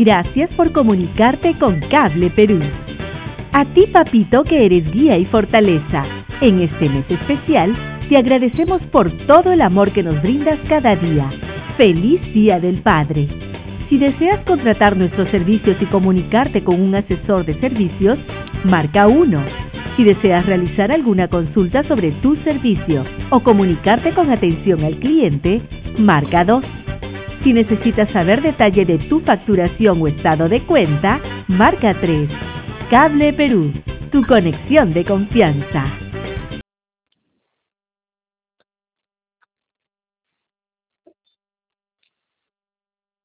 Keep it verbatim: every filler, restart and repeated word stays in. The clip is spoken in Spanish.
Gracias por comunicarte con Cable Perú. A ti, papito, que eres guía y fortaleza. En este mes especial, te agradecemos por todo el amor que nos brindas cada día. ¡Feliz Día del Padre! Si deseas contratar nuestros servicios y comunicarte con un asesor de servicios, marca uno. Si deseas realizar alguna consulta sobre tu servicio o comunicarte con atención al cliente, marca dos. Si necesitas saber detalle de tu facturación o estado de cuenta, marca tres. Cable Perú, tu conexión de confianza.